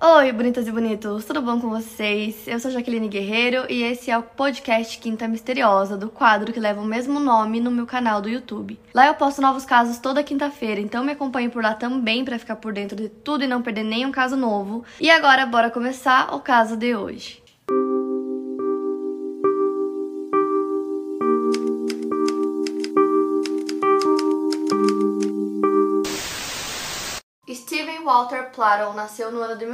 Oi, bonitas e bonitos, tudo bom com vocês? Eu sou Jaqueline Guerreiro e esse é o podcast Quinta Misteriosa, do quadro que leva o mesmo nome no meu canal do YouTube. Lá eu posto novos casos toda quinta-feira, então me acompanhe por lá também para ficar por dentro de tudo e não perder nenhum caso novo. E agora, bora começar o caso de hoje. Steven Walter Plattle nasceu no ano de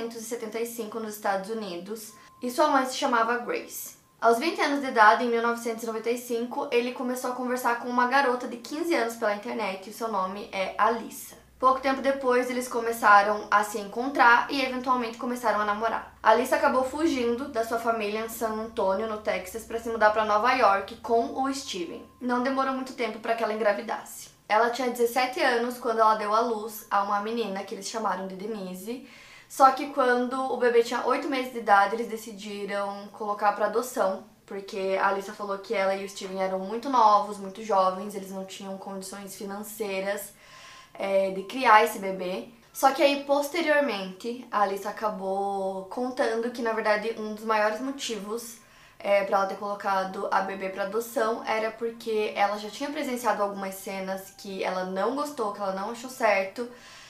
1975 nos Estados Unidos e sua mãe se chamava Grace. Aos 20 anos de idade, em 1995, ele começou a conversar com uma garota de 15 anos pela internet e seu nome é Alyssa. Pouco tempo depois, eles começaram a se encontrar e eventualmente começaram a namorar. Alyssa acabou fugindo da sua família em San Antonio, no Texas, para se mudar para Nova York com o Steven. Não demorou muito tempo para que ela engravidasse. Ela tinha 17 anos quando ela deu à luz a uma menina que eles chamaram de Denise. Só que quando o bebê tinha 8 meses de idade, eles decidiram colocar para adoção, porque a Alyssa falou que ela e o Steven eram muito novos, muito jovens, eles não tinham condições financeiras de criar esse bebê. Só que aí, posteriormente, a Alyssa acabou contando que, na verdade, um dos maiores motivos pra ela ter colocado a bebê pra adoção era porque ela já tinha presenciado algumas cenas que ela não gostou, que ela não achou certo.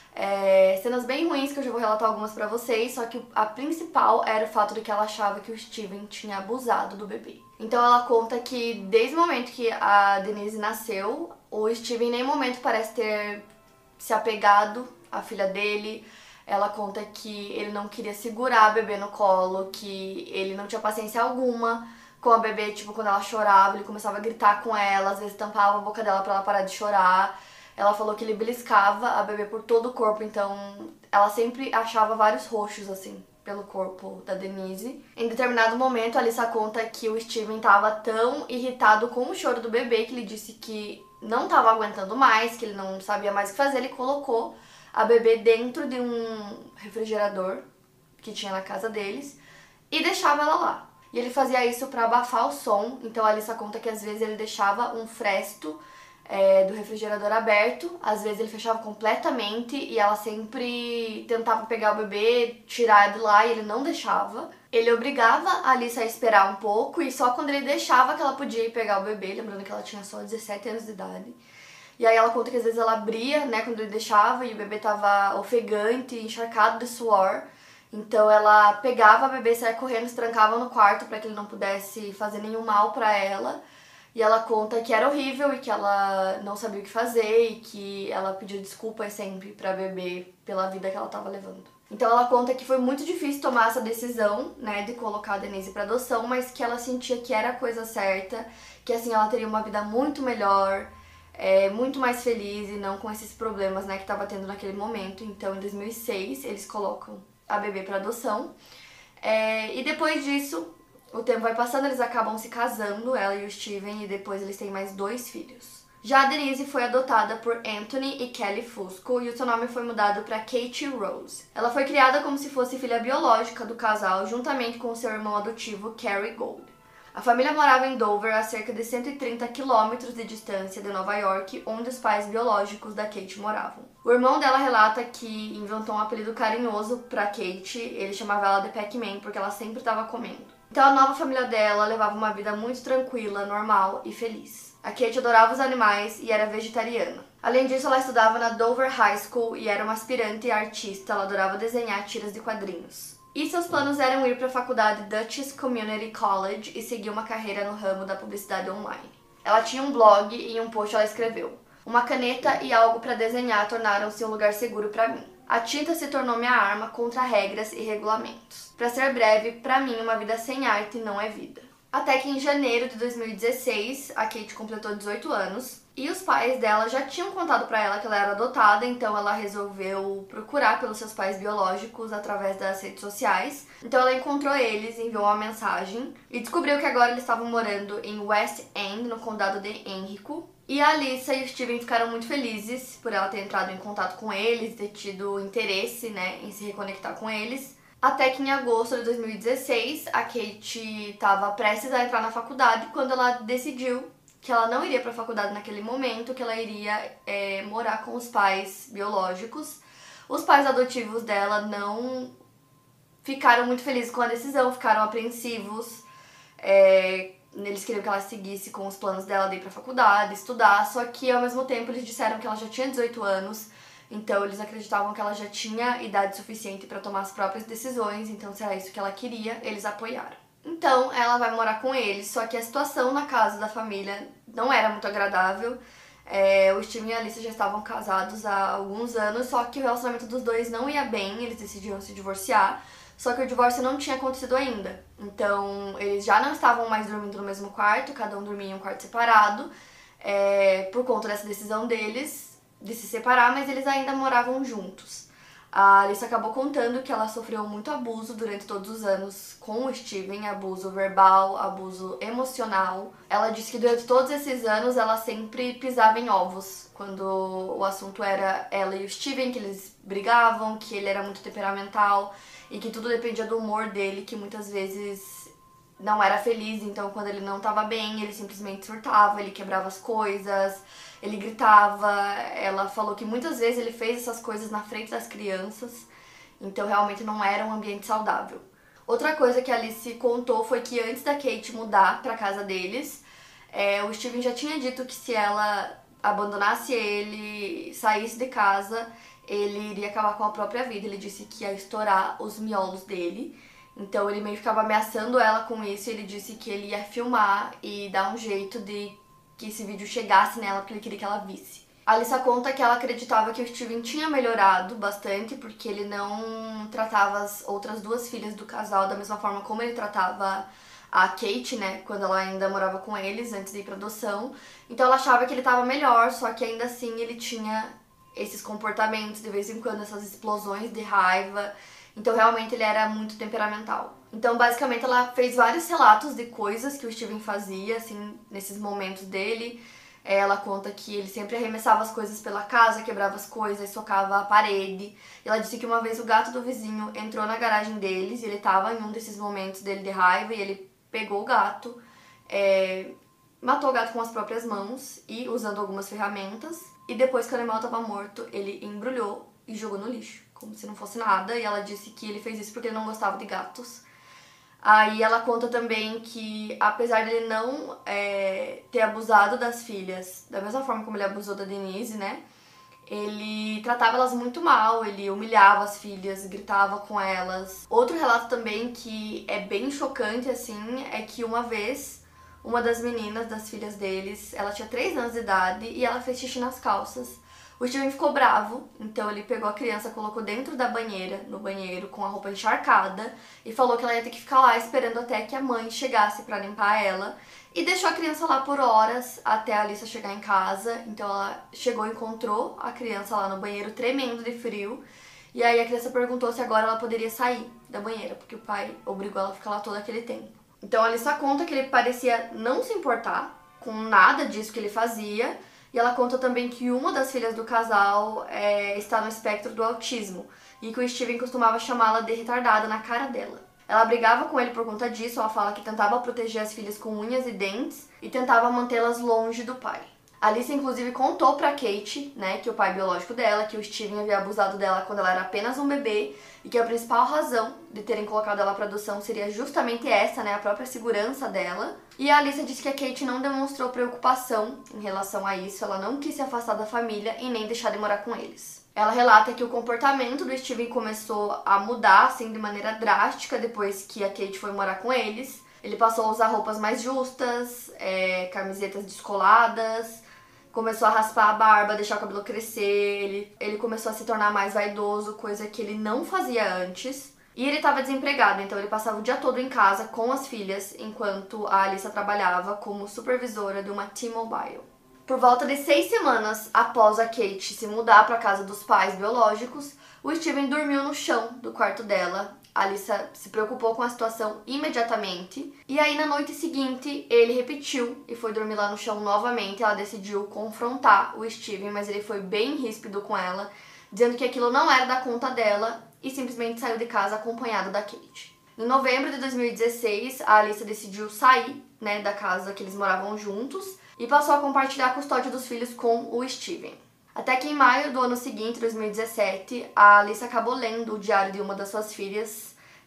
Cenas bem ruins que eu já vou relatar algumas pra vocês, só que a principal era o fato de que ela achava que o Steven tinha abusado do bebê. Então ela conta que desde o momento que a Denise nasceu, o Steven em nenhum momento parece ter se apegado à filha dele. Ela conta que ele não queria segurar a bebê no colo, que ele não tinha paciência alguma com a bebê, tipo, quando ela chorava, ele começava a gritar com ela, às vezes tampava a boca dela pra ela parar de chorar. Ela falou que ele beliscava a bebê por todo o corpo, então ela sempre achava vários roxos, assim, pelo corpo da Denise. Em determinado momento, a Alyssa conta que o Steven tava tão irritado com o choro do bebê que ele disse que não tava aguentando mais, que ele não sabia mais o que fazer, ele colocou a bebê dentro de um refrigerador que tinha na casa deles e deixava ela lá. E ele fazia isso para abafar o som, então a Alyssa conta que às vezes ele deixava um fresto do refrigerador aberto, às vezes ele fechava completamente e ela sempre tentava pegar o bebê, tirar de lá e ele não deixava. Ele obrigava a Alyssa a esperar um pouco e só quando ele deixava que ela podia ir pegar o bebê, lembrando que ela tinha só 17 anos de idade. E aí ela conta que às vezes ela abria, né, quando ele deixava e o bebê tava ofegante, encharcado de suor. Então ela pegava o bebê, saia correndo, se trancava no quarto para que ele não pudesse fazer nenhum mal para ela. E ela conta que era horrível e que ela não sabia o que fazer e que ela pediu desculpas sempre pra bebê pela vida que ela tava levando. Então ela conta que foi muito difícil tomar essa decisão, né, de colocar a Denise pra adoção, mas que ela sentia que era a coisa certa, que assim ela teria uma vida muito melhor, muito mais feliz e não com esses problemas, né, que tava tendo naquele momento. Então em 2006 eles colocam a bebê pra adoção. E depois disso, o tempo vai passando, eles acabam se casando, ela e o Steven, e depois eles têm mais 2 filhos. Já a Denise foi adotada por Anthony e Kelly Fusco e o seu nome foi mudado para Katie Rose. Ela foi criada como se fosse filha biológica do casal, juntamente com seu irmão adotivo, Kerry Gold. A família morava em Dover, a cerca de 130 quilômetros de distância de Nova York, onde os pais biológicos da Kate moravam. O irmão dela relata que inventou um apelido carinhoso para Kate, ele chamava ela de Pac-Man porque ela sempre estava comendo. Então a nova família dela levava uma vida muito tranquila, normal e feliz. A Kate adorava os animais e era vegetariana. Além disso, ela estudava na Dover High School e era uma aspirante artista, ela adorava desenhar tiras de quadrinhos. E seus planos eram ir para a faculdade Dutchess Community College e seguir uma carreira no ramo da publicidade online. Ela tinha um blog e em um post ela escreveu: "Uma caneta e algo para desenhar tornaram-se um lugar seguro para mim. A tinta se tornou minha arma contra regras e regulamentos. Para ser breve, para mim uma vida sem arte não é vida." Até que em janeiro de 2016, a Kate completou 18 anos e os pais dela já tinham contado para ela que ela era adotada, então ela resolveu procurar pelos seus pais biológicos através das redes sociais. Então ela encontrou eles, enviou uma mensagem e descobriu que agora eles estavam morando em West End, no condado de Henrico. E a Alyssa e o Steven ficaram muito felizes por ela ter entrado em contato com eles, ter tido interesse, né, em se reconectar com eles. Até que em agosto de 2016, a Kate estava prestes a entrar na faculdade quando ela decidiu que ela não iria para a faculdade naquele momento, que ela iria morar com os pais biológicos. Os pais adotivos dela não ficaram muito felizes com a decisão, ficaram apreensivos. Eles queriam que ela seguisse com os planos dela de ir pra faculdade, estudar, só que ao mesmo tempo eles disseram que ela já tinha 18 anos, então eles acreditavam que ela já tinha idade suficiente para tomar as próprias decisões, então se era isso que ela queria, eles apoiaram. Então ela vai morar com eles, só que a situação na casa da família não era muito agradável. O Steven e a Alyssa já estavam casados há alguns anos, só que o relacionamento dos dois não ia bem, eles decidiram se divorciar, só que o divórcio não tinha acontecido ainda. Então eles já não estavam mais dormindo no mesmo quarto, cada um dormia em um quarto separado, por conta dessa decisão deles de se separar, mas eles ainda moravam juntos. A Alyssa acabou contando que ela sofreu muito abuso durante todos os anos com o Steven, abuso verbal, abuso emocional. Ela disse que durante todos esses anos ela sempre pisava em ovos, quando o assunto era ela e o Steven, que eles brigavam, que ele era muito temperamental e que tudo dependia do humor dele, que muitas vezes não era feliz, então quando ele não estava bem, ele simplesmente surtava, ele quebrava as coisas, ele gritava. Ela falou que muitas vezes ele fez essas coisas na frente das crianças, então realmente não era um ambiente saudável. Outra coisa que a Alice contou foi que antes da Kate mudar pra casa deles, o Steven já tinha dito que se ela abandonasse ele, saísse de casa, ele iria acabar com a própria vida. Ele disse que ia estourar os miolos dele. Então ele meio que ficava ameaçando ela com isso, e ele disse que ele ia filmar e dar um jeito de que esse vídeo chegasse nela, porque ele queria que ela visse. A Alyssa conta que ela acreditava que o Steven tinha melhorado bastante, porque ele não tratava as outras duas filhas do casal da mesma forma como ele tratava a Kate, né, quando ela ainda morava com eles, antes de ir pra adoção. Então ela achava que ele tava melhor, só que ainda assim ele tinha esses comportamentos, de vez em quando, essas explosões de raiva. Então realmente ele era muito temperamental. Então basicamente ela fez vários relatos de coisas que o Steven fazia, assim, nesses momentos dele. Ela conta que ele sempre arremessava as coisas pela casa, quebrava as coisas, socava a parede. E ela disse que uma vez o gato do vizinho entrou na garagem deles, e ele tava em um desses momentos dele de raiva, e ele pegou o gato, matou o gato com as próprias mãos e usando algumas ferramentas. E depois que o animal estava morto, ele embrulhou e jogou no lixo, como se não fosse nada. E ela disse que ele fez isso porque ele não gostava de gatos. Aí ela conta também que, apesar dele não ter abusado das filhas da mesma forma como ele abusou da Denise, né, ele tratava elas muito mal, ele humilhava as filhas, gritava com elas. Outro relato também que é bem chocante, assim, é que uma vez uma das meninas, das filhas deles, ela tinha 3 anos de idade e ela fez xixi nas calças. O Steven ficou bravo, então ele pegou a criança, colocou dentro da banheira, no banheiro, com a roupa encharcada, e falou que ela ia ter que ficar lá esperando até que a mãe chegasse pra limpar ela, e deixou a criança lá por horas até a Alyssa chegar em casa. Então ela chegou e encontrou a criança lá no banheiro, tremendo de frio, e aí a criança perguntou se agora ela poderia sair da banheira, porque o pai obrigou ela a ficar lá todo aquele tempo. Então a Alyssa conta que ele parecia não se importar com nada disso que ele fazia. E ela conta também que uma das filhas do casal está no espectro do autismo, e que o Steven costumava chamá-la de retardada na cara dela. Ela brigava com ele por conta disso. Ela fala que tentava proteger as filhas com unhas e dentes e tentava mantê-las longe do pai. A Alyssa, inclusive, contou pra Kate, né, que o pai biológico dela, que o Steven havia abusado dela quando ela era apenas um bebê, e que a principal razão de terem colocado ela pra adoção seria justamente essa, né, a própria segurança dela. E a Alyssa disse que a Kate não demonstrou preocupação em relação a isso, ela não quis se afastar da família e nem deixar de morar com eles. Ela relata que o comportamento do Steven começou a mudar, assim, de maneira drástica depois que a Kate foi morar com eles. Ele passou a usar roupas mais justas, camisetas descoladas, começou a raspar a barba, deixar o cabelo crescer, ele começou a se tornar mais vaidoso, coisa que ele não fazia antes. E ele estava desempregado, então ele passava o dia todo em casa com as filhas, enquanto a Alyssa trabalhava como supervisora de uma T-Mobile. Por volta de 6 semanas após a Kate se mudar para a casa dos pais biológicos, o Steven dormiu no chão do quarto dela. A Alyssa se preocupou com a situação imediatamente. E aí, na noite seguinte, ele repetiu e foi dormir lá no chão novamente. Ela decidiu confrontar o Steven, mas ele foi bem ríspido com ela, dizendo que aquilo não era da conta dela, e simplesmente saiu de casa acompanhado da Kate. Em novembro de 2016, a Alyssa decidiu sair, né, da casa que eles moravam juntos e passou a compartilhar a custódia dos filhos com o Steven. Até que em maio do ano seguinte, 2017, a Alyssa acabou lendo o diário de uma das suas filhas,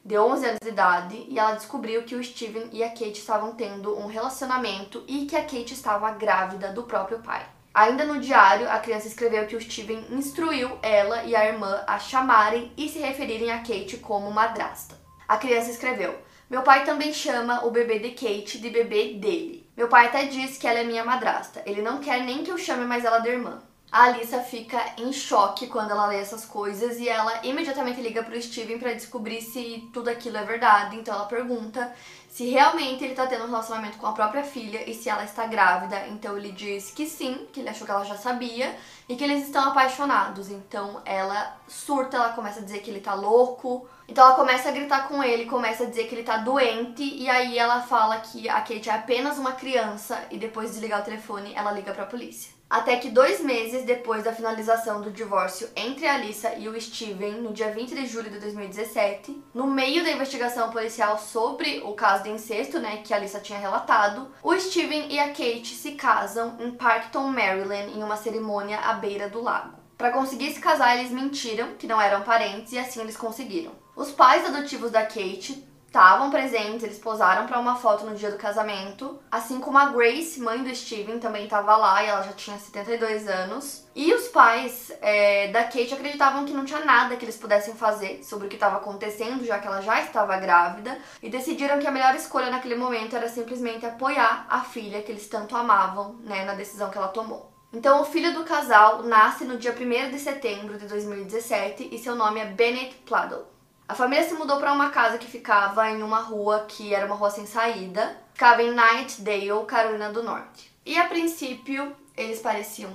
de 11 anos de idade, e ela descobriu que o Steven e a Kate estavam tendo um relacionamento e que a Kate estava grávida do próprio pai. Ainda no diário, a criança escreveu que o Steven instruiu ela e a irmã a chamarem e se referirem a Kate como madrasta. A criança escreveu: "Meu pai também chama o bebê de Kate de bebê dele. Meu pai até diz que ela é minha madrasta. Ele não quer nem que eu chame mais ela de irmã." A Alyssa fica em choque quando ela lê essas coisas e ela imediatamente liga pro Steven pra descobrir se tudo aquilo é verdade. Então ela pergunta se realmente ele tá tendo um relacionamento com a própria filha e se ela está grávida. Então ele diz que sim, que ele achou que ela já sabia e que eles estão apaixonados. Então ela surta, ela começa a dizer que ele tá louco. Então ela começa a gritar com ele, começa a dizer que ele tá doente, e aí ela fala que a Kate é apenas uma criança e depois de desligar o telefone ela liga pra polícia. Até que 2 meses depois da finalização do divórcio entre a Alyssa e o Steven, no dia 20 de julho de 2017, no meio da investigação policial sobre o caso de incesto, que a Alyssa tinha relatado, o Steven e a Kate se casam em Parkton, Maryland, em uma cerimônia à beira do lago. Para conseguir se casar, eles mentiram que não eram parentes e assim eles conseguiram. Os pais adotivos da Kate estavam presentes, eles posaram para uma foto no dia do casamento, assim como a Grace, mãe do Steven, também estava lá e ela já tinha 72 anos. E os pais da Kate acreditavam que não tinha nada que eles pudessem fazer sobre o que estava acontecendo, já que ela já estava grávida, e decidiram que a melhor escolha naquele momento era simplesmente apoiar a filha que eles tanto amavam, na decisão que ela tomou. Então o filho do casal nasce no dia 1º de setembro de 2017 e seu nome é Bennett Pladdle. A família se mudou para uma casa que ficava em uma rua que era uma rua sem saída. Ficava em Knightdale, Carolina do Norte. E a princípio, eles pareciam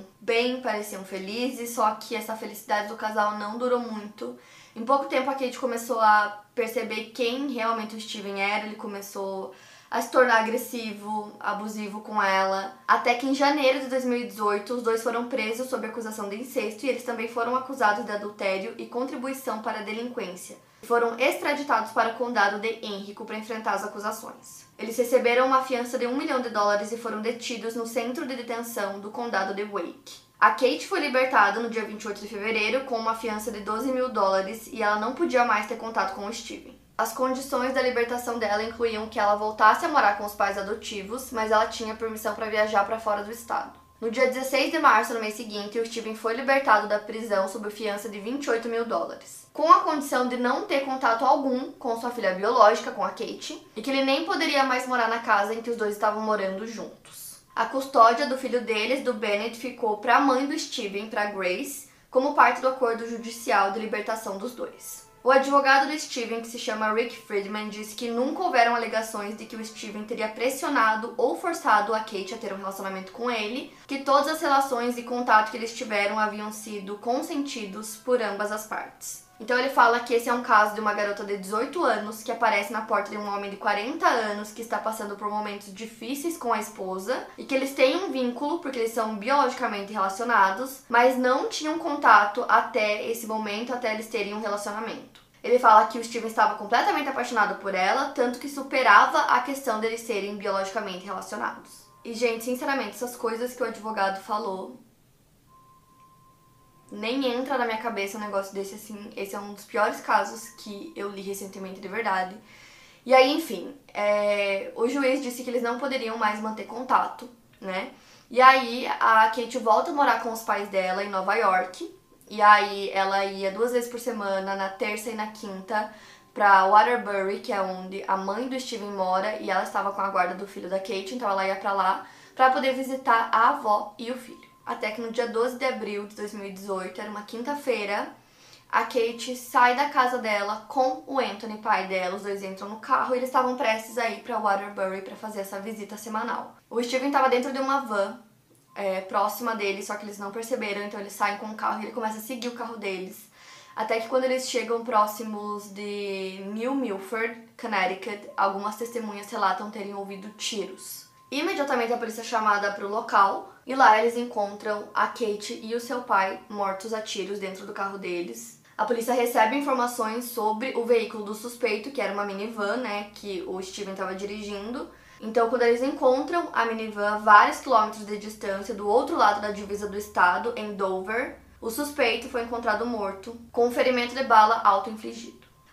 felizes, só que essa felicidade do casal não durou muito. Em pouco tempo a Kate começou a perceber quem realmente o Steven era, ele começou a se tornar agressivo, abusivo com ela. Até que em janeiro de 2018, os dois foram presos sob acusação de incesto e eles também foram acusados de adultério e contribuição para a delinquência. Foram extraditados para o condado de Henrico para enfrentar as acusações. Eles receberam uma fiança de $1 milhão e foram detidos no centro de detenção do condado de Wake. A Kate foi libertada no dia 28 de fevereiro com uma fiança de $12 mil e ela não podia mais ter contato com o Steven. As condições da libertação dela incluíam que ela voltasse a morar com os pais adotivos, mas ela tinha permissão para viajar para fora do estado. No dia 16 de março, no mês seguinte, o Steven foi libertado da prisão sob fiança de $28 mil, com a condição de não ter contato algum com sua filha biológica, com a Kate, e que ele nem poderia mais morar na casa em que os dois estavam morando juntos. A custódia do filho deles, do Bennett, ficou para a mãe do Steven, para Grace, como parte do acordo judicial de libertação dos dois. O advogado do Steven, que se chama Rick Friedman, disse que nunca houveram alegações de que o Steven teria pressionado ou forçado a Kate a ter um relacionamento com ele, que todas as relações e contato que eles tiveram haviam sido consentidos por ambas as partes. Então ele fala que esse é um caso de uma garota de 18 anos que aparece na porta de um homem de 40 anos que está passando por momentos difíceis com a esposa e que eles têm um vínculo porque eles são biologicamente relacionados, mas não tinham contato até esse momento, até eles terem um relacionamento. Ele fala que o Steven estava completamente apaixonado por ela, tanto que superava a questão deles serem biologicamente relacionados. E, gente, sinceramente, essas coisas que o advogado falou nem entra na minha cabeça um negócio desse, assim. Esse é um dos piores casos que eu li recentemente, de verdade. E aí, enfim, o juiz disse que eles não poderiam mais manter contato, E aí a Kate volta a morar com os pais dela em Nova York. E aí ela ia 2 vezes por semana, na terça e na quinta, pra Waterbury, que é onde a mãe do Steven mora, e ela estava com a guarda do filho da Kate, então ela ia pra lá pra poder visitar a avó e o filho. Até que no dia 12 de abril de 2018, era uma quinta-feira, a Kate sai da casa dela com o Anthony, pai dela. Os dois entram no carro e eles estavam prestes a ir pra Waterbury pra fazer essa visita semanal. O Steven estava dentro de uma van próxima deles, só que eles não perceberam, então eles saem com o carro e ele começa a seguir o carro deles. Até que quando eles chegam próximos de New Milford, Connecticut, algumas testemunhas relatam terem ouvido tiros. Imediatamente a polícia é chamada para o local e lá eles encontram a Kate e o seu pai mortos a tiros dentro do carro deles. A polícia recebe informações sobre o veículo do suspeito, que era uma minivan, que o Steven estava dirigindo. Então, quando eles encontram a minivan a vários quilômetros de distância do outro lado da divisa do estado, em Dover, o suspeito foi encontrado morto, com um ferimento de bala auto-infligido.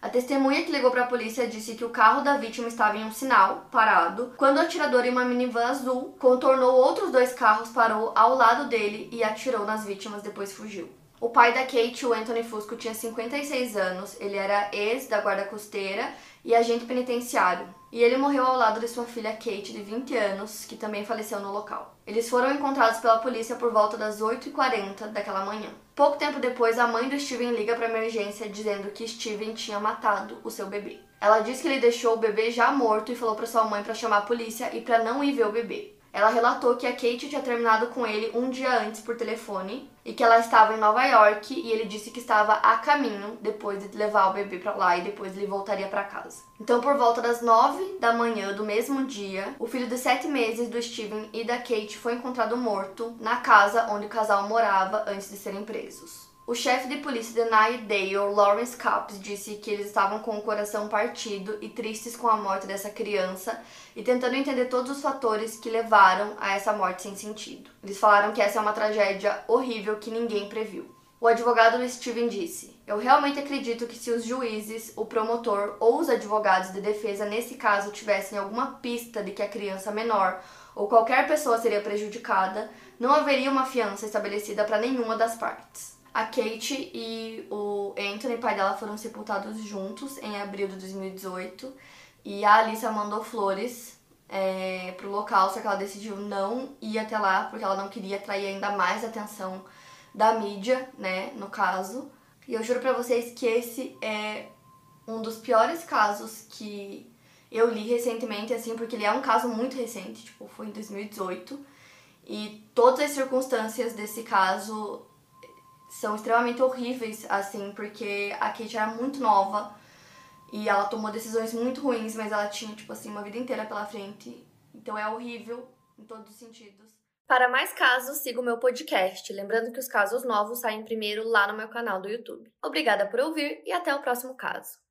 A testemunha que ligou para a polícia disse que o carro da vítima estava em um sinal, parado, quando o atirador em uma minivan azul contornou outros 2 carros, parou ao lado dele e atirou nas vítimas, depois fugiu. O pai da Kate, o Anthony Fusco, tinha 56 anos, ele era ex da guarda costeira e agente penitenciário. E ele morreu ao lado de sua filha Kate, de 20 anos, que também faleceu no local. Eles foram encontrados pela polícia por volta das 8h40 daquela manhã. Pouco tempo depois, a mãe do Steven liga para a emergência dizendo que Steven tinha matado o seu bebê. Ela diz que ele deixou o bebê já morto e falou para sua mãe para chamar a polícia e para não ir ver o bebê. Ela relatou que a Kate tinha terminado com ele um dia antes por telefone e que ela estava em Nova York e ele disse que estava a caminho depois de levar o bebê para lá e depois ele voltaria para casa. Então, por volta das 9 da manhã do mesmo dia, o filho de 7 meses do Steven e da Kate foi encontrado morto na casa onde o casal morava antes de serem presos. O chefe de polícia de Nightdale, Lawrence Capps, disse que eles estavam com o coração partido e tristes com a morte dessa criança e tentando entender todos os fatores que levaram a essa morte sem sentido. Eles falaram que essa é uma tragédia horrível que ninguém previu. O advogado do Steven disse: "Eu realmente acredito que se os juízes, o promotor ou os advogados de defesa nesse caso tivessem alguma pista de que a criança menor ou qualquer pessoa seria prejudicada, não haveria uma fiança estabelecida para nenhuma das partes." A Kate e o Anthony, pai dela, foram sepultados juntos em abril de 2018 e a Alyssa mandou flores pro local, só que ela decidiu não ir até lá porque ela não queria atrair ainda mais a atenção da mídia, né, no caso. E eu juro pra vocês que esse é um dos piores casos que eu li recentemente, assim, porque ele é um caso muito recente, tipo, foi em 2018. E todas as circunstâncias desse caso são extremamente horríveis, assim, porque a Kate era muito nova e ela tomou decisões muito ruins, mas ela tinha, tipo assim, uma vida inteira pela frente. Então é horrível em todos os sentidos. Para mais casos, siga o meu podcast. Lembrando que os casos novos saem primeiro lá no meu canal do YouTube. Obrigada por ouvir e até o próximo caso.